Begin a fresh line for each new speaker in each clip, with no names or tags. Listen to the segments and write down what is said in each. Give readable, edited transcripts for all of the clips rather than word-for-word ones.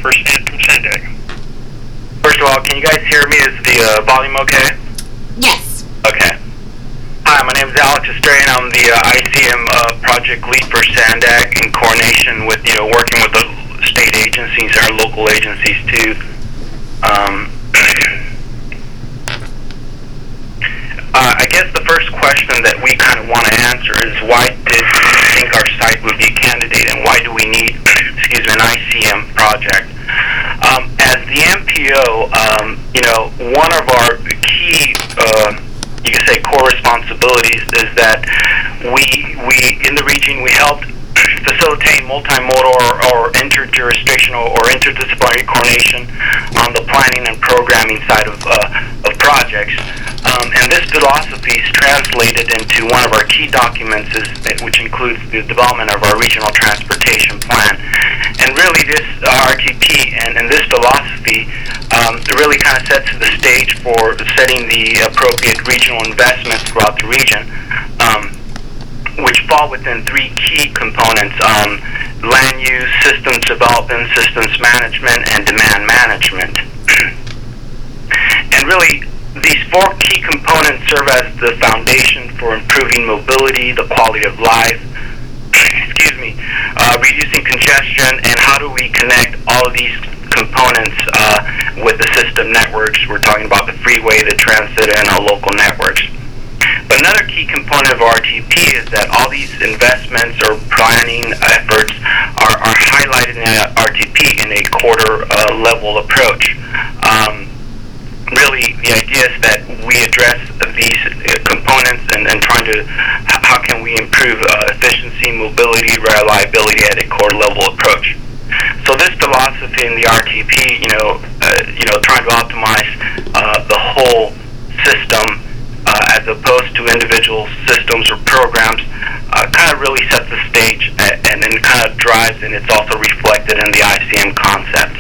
Stan from San Diego. First of all, can you guys hear me? Is the volume okay?
Yes.
Okay. Hi, my name is Alex Estrella. I'm the ICM project lead for Sandag in coordination with, working with the state agencies, our local agencies too. I guess the first question that we kind of want to answer is why did we think our site would be a candidate and why do we need, an ICM project? As the MPO, one of our key, you could say, core responsibilities is that we in the region, we help facilitate multimodal or interjurisdictional or interdisciplinary coordination on the planning and programming side of projects. And this philosophy is translated into one of our key documents, which includes the development of our regional transportation plan. And really this RTP and this philosophy really kind of sets the stage for setting the appropriate regional investments throughout the region, which fall within three key components: land use, systems development, systems management, and demand management. And really, these four key components serve as the foundation for improving mobility, the quality of life, reducing congestion, and how do we connect all of these components with the system networks. We're talking about the freeway, the transit, and our local networks. But another key component of RTP is that all these investments or planning efforts are highlighted in RTP in a quarter level approach. Really, the idea is that we address these components and trying to, how can we improve efficiency, mobility, reliability at a core level approach. So this philosophy in the RTP, trying to optimize the whole system as opposed to individual systems or programs, kind of really sets the stage and then kind of drives, and it's also reflected in the ICM concept.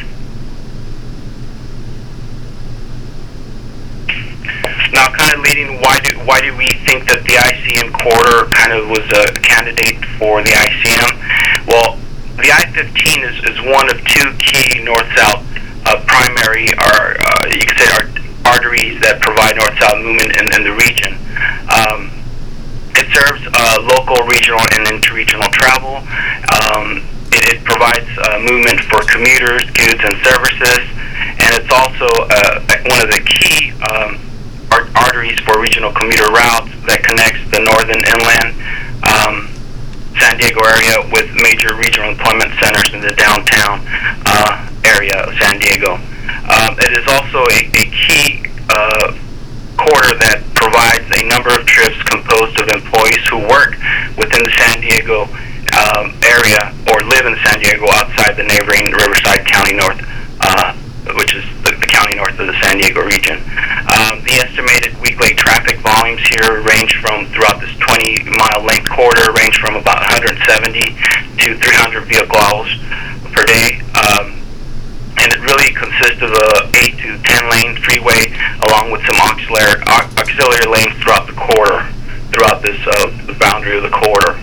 Now, kind of leading, why do we think that the ICM corridor kind of was a candidate for the ICM? Well, the I-15 is one of two key north-south primary, you could say, arteries that provide north-south movement in the region. It serves local, regional, and interregional travel. It provides movement for commuters, goods, and services, and it's also one of the key arteries for regional commuter routes that connects the northern inland San Diego area with major regional employment centers in the downtown area of San Diego. It is also a key corridor that provides a number of trips composed of employees who work within the San Diego area or live in San Diego outside the neighboring Riverside County North, which is the county north of the San Diego region. The estimated weekly traffic volumes here range from, throughout this 20-mile length corridor, range from about 170 to 300 vehicle hours per day. And it really consists of a 8 to 10 lane freeway along with some auxiliary lanes throughout the corridor, throughout this the boundary of the corridor.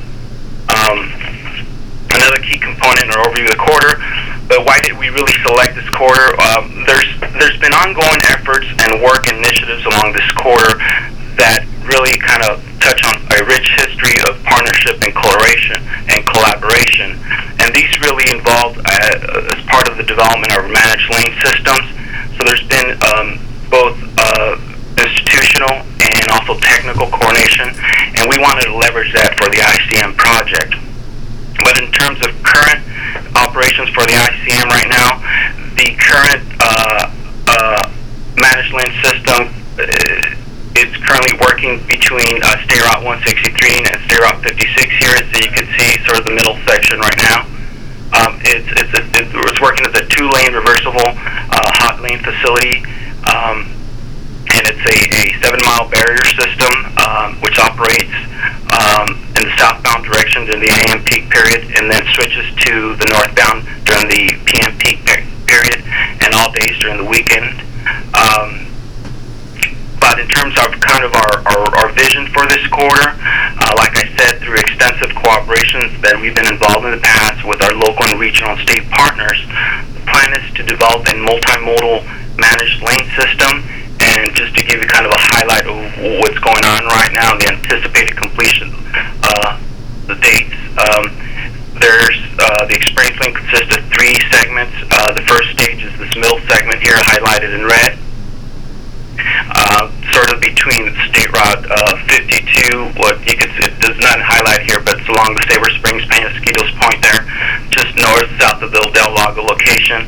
Another key component or overview of the corridor, but why did we really select this corridor? There's been ongoing efforts and work initiatives along this corridor that really kind of touch on a rich history of partnership and collaboration. And these really involved as part of the development of managed lane systems. So there's been both institutional and also technical coordination, and we wanted to leverage that for the ICM project. But in terms of current operations for the ICM right now, the current managed lane system is currently working between State Route 163 and State Route 56 here, as you can see, sort of the middle section right now. It's working as a 2-lane reversible hot lane facility, and it's a 7-mile barrier system which operates in the southbound directions in the AM peak period, and then switches to the northbound during the PM peak period and all days during the weekend. But in terms of kind of our vision for this corridor, like I said, through extensive extensive cooperations that we've been involved in the past with our local and regional and state partners. The plan is to develop a multimodal managed lane system. And just to give you kind of a highlight of what's going on right now, the anticipated completion, the dates. There's the experience lane consists of 3 segments. The first stage is this middle segment here, highlighted in red. Sort of between State Route 52, what you can see, it does not highlight here, but it's along the Sabre Springs, Penasquitos Point there, just south of the Del Lago location.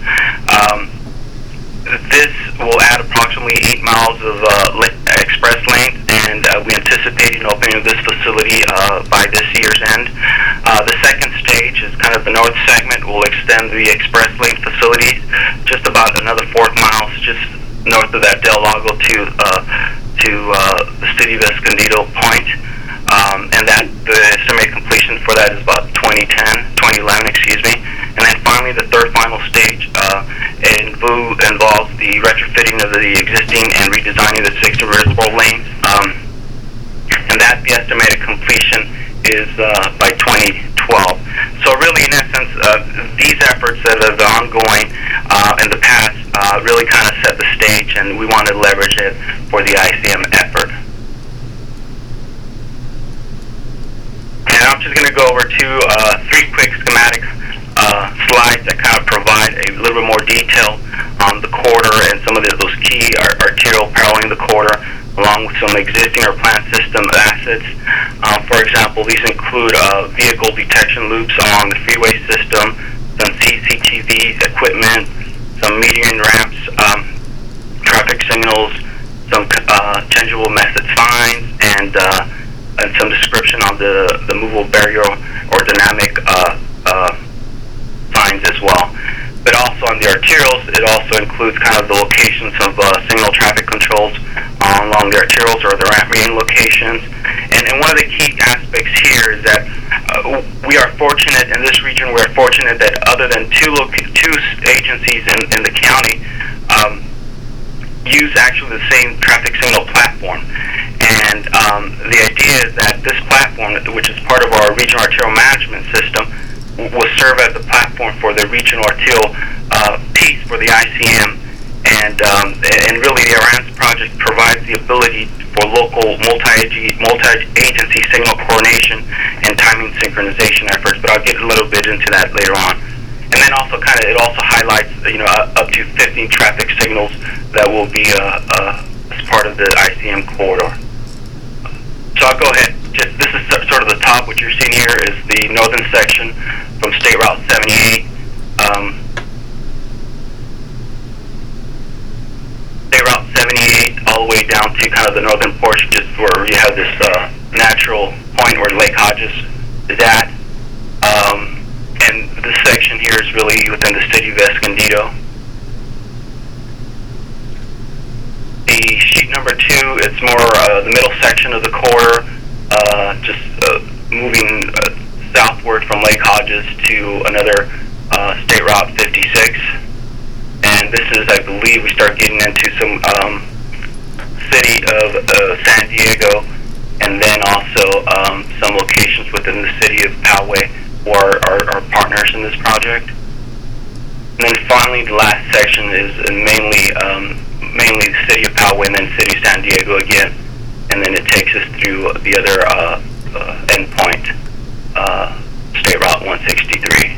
This will add approximately 8 miles of express lanes, and we anticipate an opening of this facility by this year's end. The second stage is kind of the north segment. Will extend the express lane facilities just about another 4 miles just north of that Del Lago to the city of Escondido Point, and that the estimated completion for that is about 2011, excuse me. And then finally, the third final stage involves the retrofitting of the existing and redesigning the 6 reversible lanes, and that the estimated completion is by 2012. So really, in essence, these efforts that have been ongoing in the past really kind of set the stage, and we want to leverage it for the ICM effort. And I'm just going to go over 3 quick schematic slides that kind of provide a little bit more detail on the corridor and some of those key arterial paralleling the corridor, along with some existing or planned system assets. For example, these include vehicle detection loops along the freeway system, some CCTV equipment, some median ramps, traffic signals, some changeable method signs, and some description on the movable barrier or dynamic signs as well. But also on the arterials, it also includes kind of the locations of signal traffic controls along the arterials or the ramp reading locations. And one of the key aspects here is that we are fortunate in this region. We are fortunate that other than two agencies in the county use actually the same traffic signal platform. And the idea is that this platform, which is part of our regional arterial management system, will serve as the platform for the regional arterial piece for the ICM, and really the ARANS project provides the ability for local multi-agency signal coordination and timing synchronization efforts. But I'll get a little bit into that later on. And then also it also highlights up to 15 traffic signals that will be as part of the ICM corridor. So I'll go ahead. This is sort of the top. What you're seeing here is the northern section from State Route 78. State Route 78 all the way down to kind of the northern portion, just where you have this natural point where Lake Hodges is at. And this section here is really within the city of Escondido. The sheet number 2, it's more the middle section of the corridor, just moving southward from Lake Hodges to another State Route 56. And this is, I believe, we start getting into some city of San Diego, and then also some locations within the city of Poway who are our partners in this project. And then finally, the last section is mainly the city of Poway and then city of San Diego again, and then it takes us through the other endpoint, State Route 163.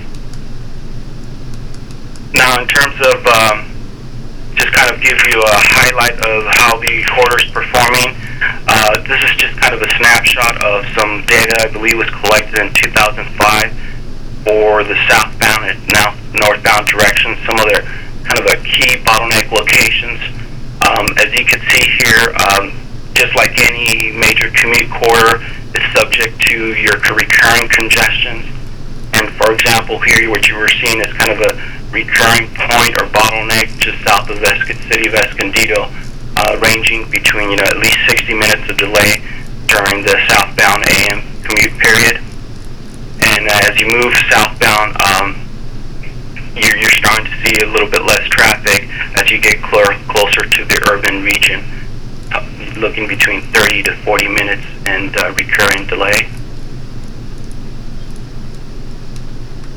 Now, in terms of just kind of give you a highlight of how the corridor is performing, this is just kind of a snapshot of some data I believe was collected in 2005 for the southbound and now northbound directions, some of their kind of key bottleneck locations. As you can see here, just like any major commute corridor, is subject to your recurring congestions. And for example, here what you were seeing is kind of a recurring point or bottleneck just south of the city of Escondido, ranging between at least 60 minutes of delay during the southbound AM commute period. And as you move southbound, you're starting to see a little bit less traffic as you get closer to the urban region, looking between 30 to 40 minutes and recurring delay.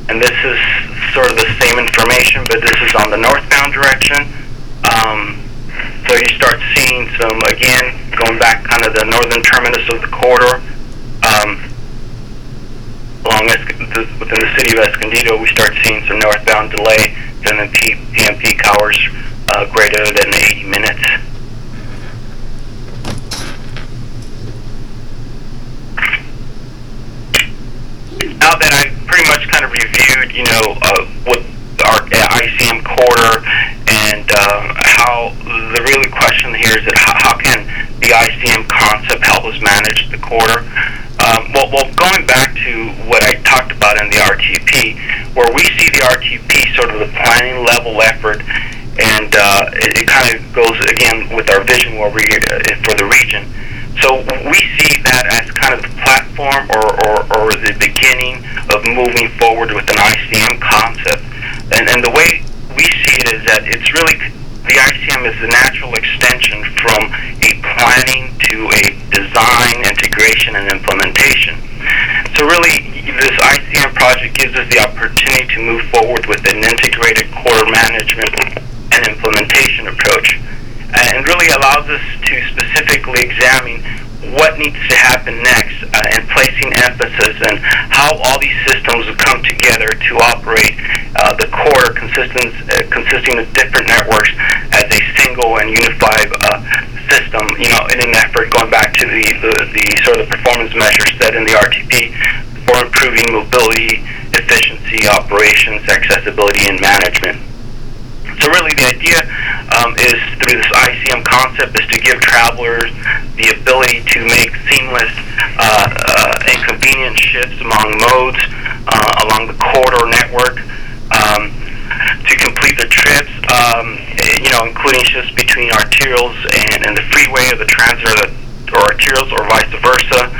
and this is sort of the same information, but this is on the northbound direction. So you start seeing some, again, going back kind of the northern terminus of the corridor, along within the city of Escondido, we start seeing some northbound delay, and then PM peak hours greater than 80 minutes. Now that I've pretty much kind of reviewed, what our ICM corridor and how the really question here is that how can the ICM concept help us manage the corridor? Well, going back to what I talked about in the RTP, where we see the RTP sort of the planning level effort, and it kind of goes again with our vision where for the region. So we see that as kind of the platform or the beginning of moving forward with an ICM concept. And the way we see it is that it's really, the ICM is the natural extension from a planning to a design, integration, and implementation. So really, this ICM project gives us the opportunity to move forward with an integrated corridor management and implementation approach, and really allows us to specifically examine what needs to happen next, and placing emphasis on how all these systems will come together to operate the corridor consisting of different networks as a single and unified system, in an effort going back to the sort of performance measures set in the RTP for improving mobility, efficiency, operations, accessibility, and management. So really the idea is through this ICM concept is to give travelers the ability to make seamless and convenient shifts among modes along the corridor network to complete their trips, including shifts between arterials and the freeway or the transit or arterials or vice versa,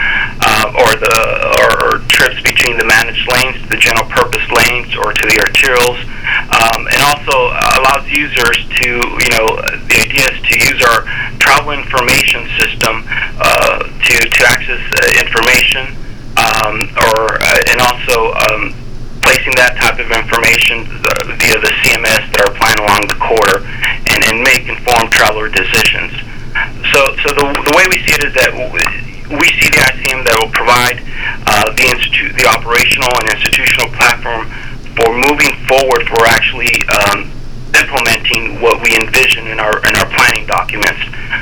or trips between the managed lanes to the general purpose lanes or to the arterials, and also allows users to, the idea is to use our travel information system to access information, and also placing that type of information via the CMS that are applying along the corridor and make informed traveler decisions. So the way we see it is that we see the ICM that will provide the operational and institutional platform for moving forward for actually implementing what we envision in our planning documents,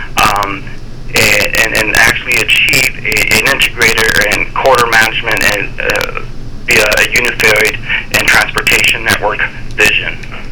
and actually achieve an integrator and corridor management and via a unified and transportation network vision.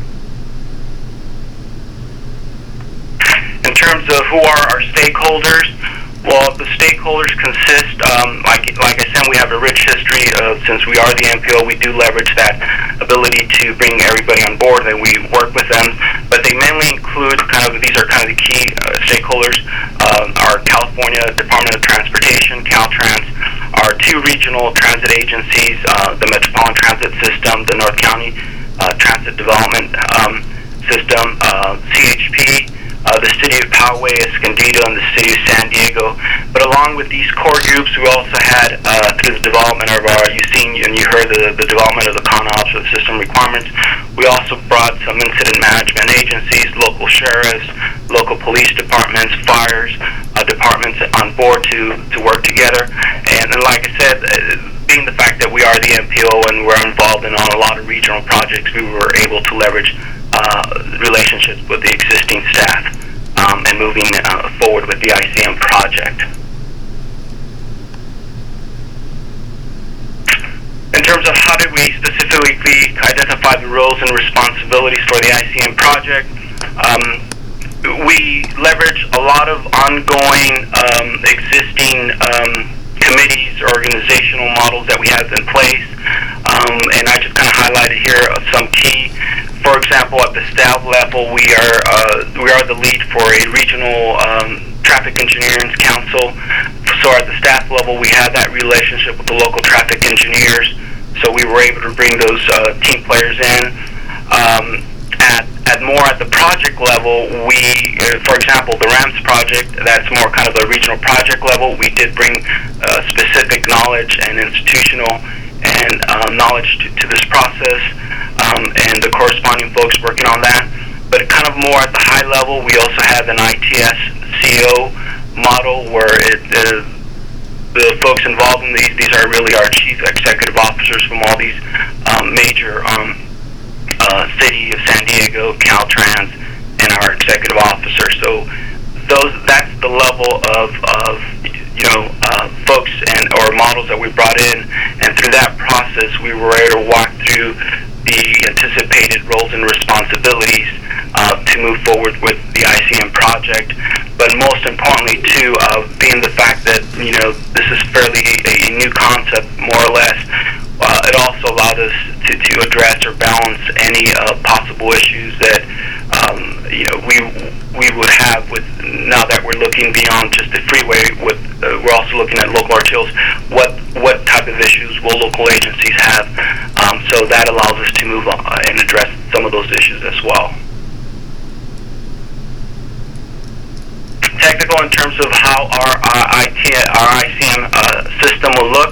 In terms of who are our stakeholders, well, the stakeholders consist, like I said, we have a rich history of, since we are the MPO, we do leverage that ability to bring everybody on board and we work with them, but they mainly include these are kind of the key stakeholders, our California Department of Transportation, Caltrans, our two regional transit agencies, the Metropolitan Transit System, the North County Transit Development System, CHP, the City of Poway, Escondido, and the City of San Diego. But along with these core groups, we also had, through the development of you've seen and you heard the development of the CONOPS or the system requirements, we also brought some incident management agencies, local sheriffs, local police departments, fires departments on board to work together. And like I said, being the fact that we are the MPO and we're involved in a lot of regional projects, we were able to leverage relationships with the existing staff and moving forward with the ICM project. In terms of how did we specifically identify the roles and responsibilities for the ICM project, we leverage a lot of ongoing existing committees, organizational models that we have in place, and I just kind of highlighted here some key. For example, at the staff level, we are the lead for a regional traffic engineering council. So at the staff level, we have that relationship with the local traffic engineers. So we were able to bring those team players in. At the project level, we, for example, the RAMS project, that's more kind of a regional project level. We did bring specific knowledge and institutional and knowledge to this process, and the corresponding folks working on that. But kind of more at the high level, we also have an ITS CO model where the folks involved in these are really our chief executive officers from all these major city of San Diego, Caltrans, and our executive officer. So that's the level of folks or models that we brought in, and through that process we were able to walk through the anticipated roles and responsibilities to move forward with the ICM project. But most importantly, too, being the fact that this is fairly a new concept, more or less, it also allowed us to address or balance any possible issues that we would have with, now that we're looking beyond just the freeway. We're also looking at local RTOs. What type of issues will local agencies have? So that allows us to move on and address some of those issues as well. Technical in terms of how our ICM system will look.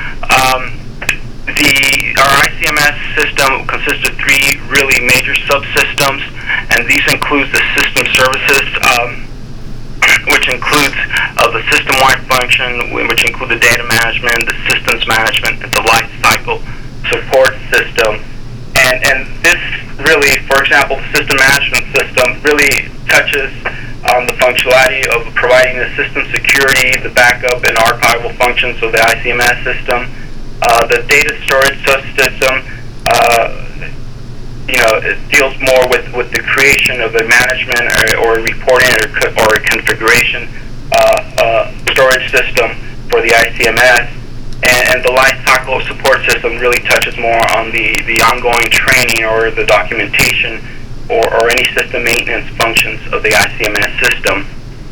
Our ICMS system consists of three really major subsystems, and these include the system services, which includes the system-wide function, which include the data management, the systems management, and the life cycle support system. And this really, for example, the system management system really touches on the functionality of providing the system security, the backup and archival functions of the ICMS system. The data storage subsystem, it deals more with the creation of a management or a reporting or a configuration storage system for the ICMS. And the lifecycle support system really touches more on the ongoing training or the documentation or any system maintenance functions of the ICMS system.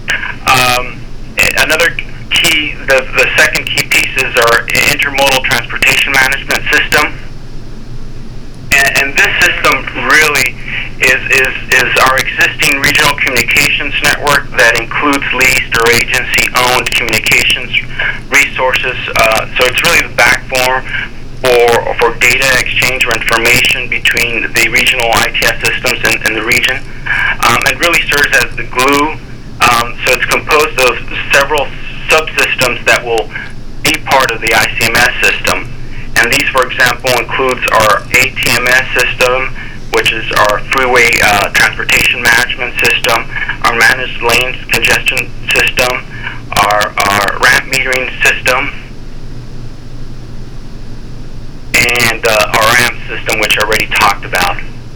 Another key, the second key pieces are intermodal transportation management system. And this system really is our existing regional communications network that includes leased or agency-owned communications resources. So it's really the backbone for data exchange or information between the regional ITS systems and the region. It really serves as the glue. So it's composed of several subsystems that will be part of the ICMS system. And these, for example, includes our ATMS system, which is our freeway transportation management system, our managed lanes congestion system, our ramp metering system, and our ramp system, which I already talked about.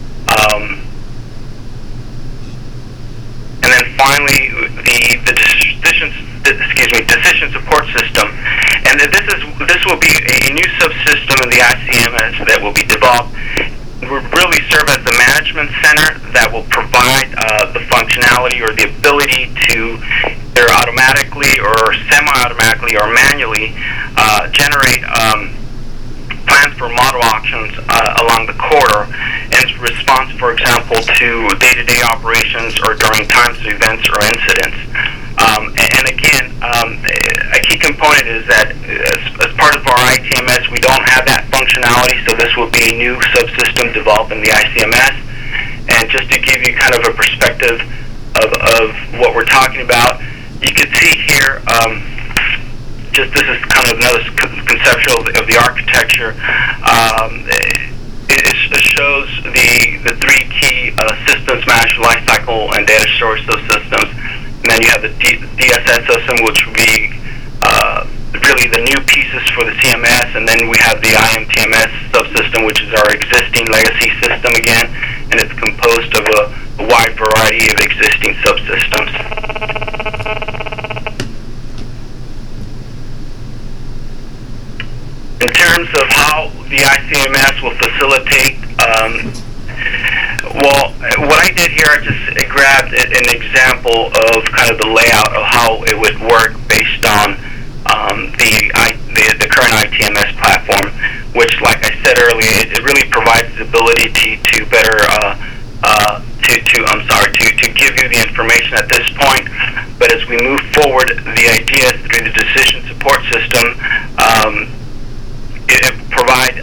And then finally, the decision support system. And this will be a new subsystem in the ICMS that will be developed. Will really serve as the management center that will provide the functionality or the ability to either automatically or semi-automatically or manually generate plans for model auctions along the corridor in response, for example, to day-to-day operations or during times of events or incidents. And again, a key component is that as part of our ITMS, we don't have that functionality, so this will be a new subsystem developed in the ICMS. And just to give you kind of a perspective of what we're talking about, you can see here, this is kind of another conceptual of the architecture. It shows the three key systems: management, lifecycle, and data storage subsystems. And then you have the DSS system, which would be really the new pieces for the CMS, and then we have the IMTMS subsystem, which is our existing legacy system again, and it's composed of a wide variety of existing subsystems. In terms of how the ICMS will facilitate, what I did here, I just grabbed an example of kind of the layout of how it would work based on the current ITMS platform, which, like I said earlier, it really provides the ability to better to give you the information at this point. But as we move forward, the idea through the decision support system, it provides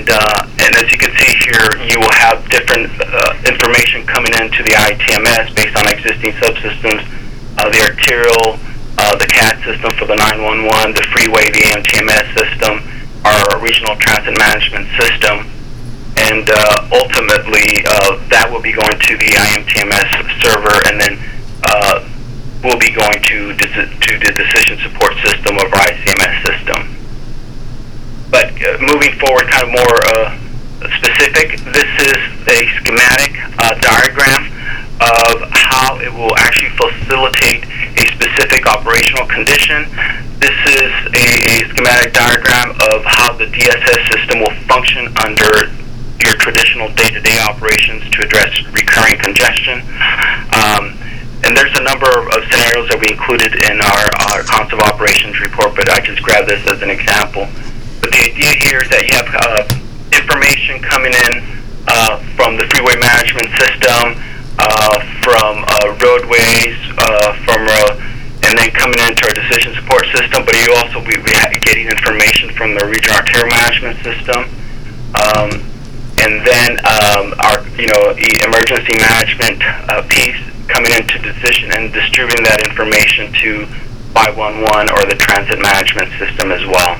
And as you can see here, you will have different information coming into the ITMS based on existing subsystems, the arterial, the CAT system for the 911, the freeway, the AMTMS system, our regional transit management system, and ultimately that will be going to the IMTMS server, and then we'll be going to the decision support system of our ICMS system. But moving forward, kind of more specific, this is a schematic diagram of how it will actually facilitate a specific operational condition. This is a schematic diagram of how the DSS system will function under your traditional day-to-day operations to address recurring congestion. And there's a number of scenarios that we included in our concept of operations report, but I just grabbed this as an example. But the idea here is that you have information coming in from the freeway management system, from roadways, and then coming into our decision support system. But you also be getting information from the regional arterial management system, and then our emergency management piece coming into decision and distributing that information to 511 or the transit management system as well.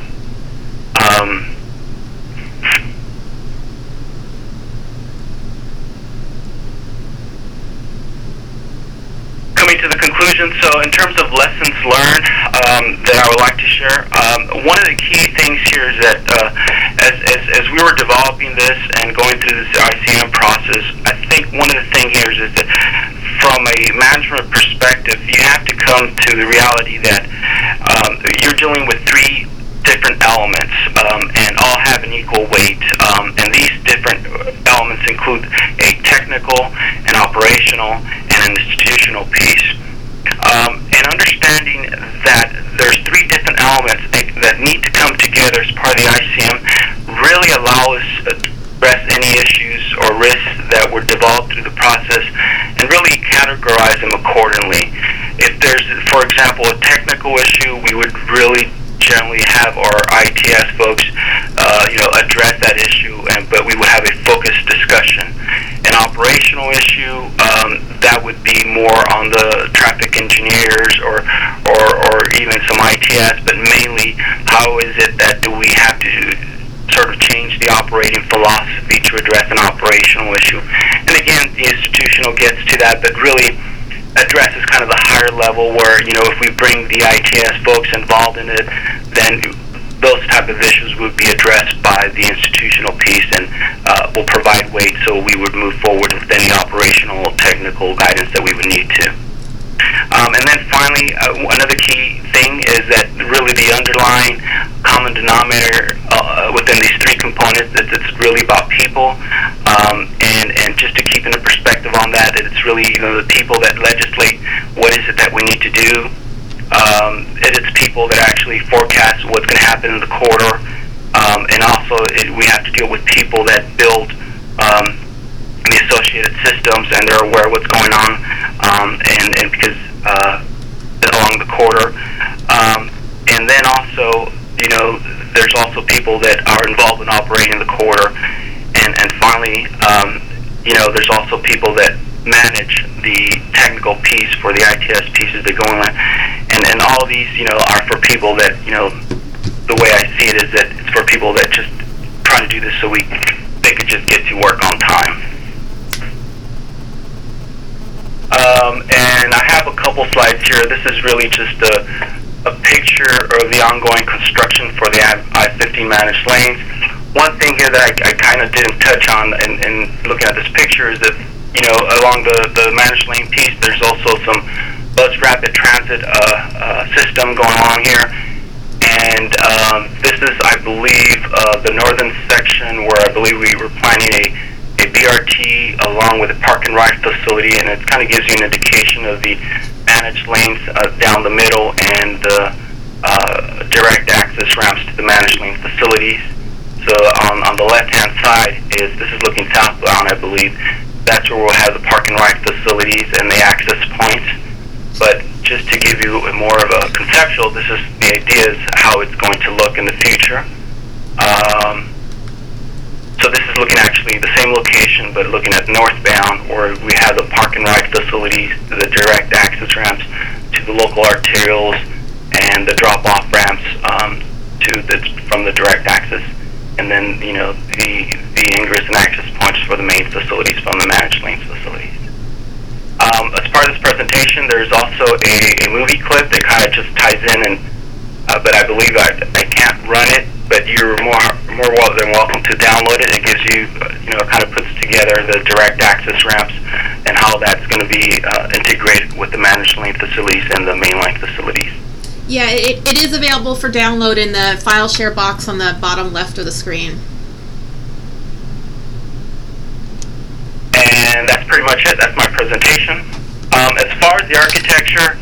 Coming to the conclusion, so in terms of lessons learned that I would like to share, one of the key things here is that as we were developing this and going through this ICM process, I think one of the things here is that from a management perspective, you have to come to the reality that you're dealing with three different elements, and all have an equal weight, and these different elements include a technical, an operational, and an institutional piece. And understanding that there's three different elements that need to come together as part of the ICM really allow us to address any issues or risks that were developed through the process and really categorize them accordingly. If there's, for example, a technical issue, we would really generally have our ITS folks, address that issue, but we would have a focused discussion. An operational issue, that would be more on the traffic engineers or even some ITS, but mainly how is it that do we have to sort of change the operating philosophy to address an operational issue. And again, the institutional gets to that, but really addresses kind of the higher level where, if we bring the ITS folks involved in it, then those type of issues would be addressed by the institutional piece and will provide weight, so we would move forward with any operational technical guidance that we would need to. And then finally, another key thing is that really the underlying common denominator within these three components is it's really about people, and just to keep in a perspective on that, it's really the people that legislate what is it that we need to do. It's people that actually forecast what's going to happen in the corridor, and also we have to deal with people that build the associated systems, and they're aware of what's going on, and because along the corridor, and then also there's also people that are involved in operating the corridor, and finally there's also people that manage the technical piece for the ITS pieces that go in there, and all these are for people that the way I see it is that it's for people that just trying to do this so they could just get to work on time. And I have a couple slides here. This is really just a picture of the ongoing construction for the I-15 managed lanes. One thing here that I kind of didn't touch on in looking at this picture is that along the managed lane piece, there's also some bus rapid transit system going on here, and this is, I believe, the northern section where I believe we were planning a BRT along with a park and ride facility, and it kind of gives you an indication of the managed lanes down the middle and the direct access ramps to the managed lane facilities. So on the left-hand side this is looking southbound, I believe. That's where we'll have the park and ride facilities and the access points. But just to give you more of a conceptual, this is the idea is how it's going to look in the future. And then finally, one of the key things is that really the underlying common denominator within these three components, it's really about people, and looking actually the same location, but looking at northbound, where we have the park and ride facilities, the direct access ramps to the local arterials, and the drop-off ramps from the direct access, and then the ingress and access points for the main facilities from the managed lanes facilities. As part of this presentation, there's also a movie clip that kind of just ties in, and but I believe I can't run it, but you're more than welcome to download it. It gives you, kind of puts together the direct access ramps and how that's going to be integrated with the managed lane facilities and the mainline facilities.
Yeah, it is available for download in the file share box on the bottom left of the screen.
And that's pretty much it. That's my presentation. As far as the architecture,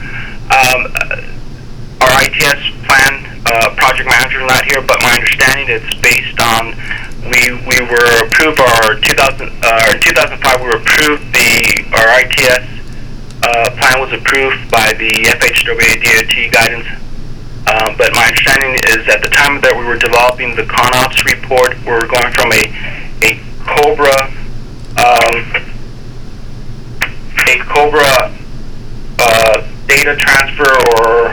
our ITS plan, project manager is not here, but my understanding it's based on, we were approved in 2005 we were approved, our ITS plan was approved by the FHWA DOT guidance, but my understanding is at the time that we were developing the ConOps report, we were going from a COBRA data transfer, or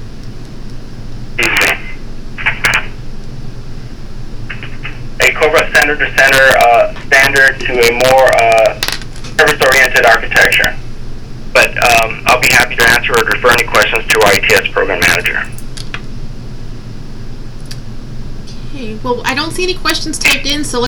a COBRA center-to-center standard to a more service-oriented architecture. But I'll be happy to answer or refer any questions to our ITS program manager.
Okay, well, I don't see any questions typed in, so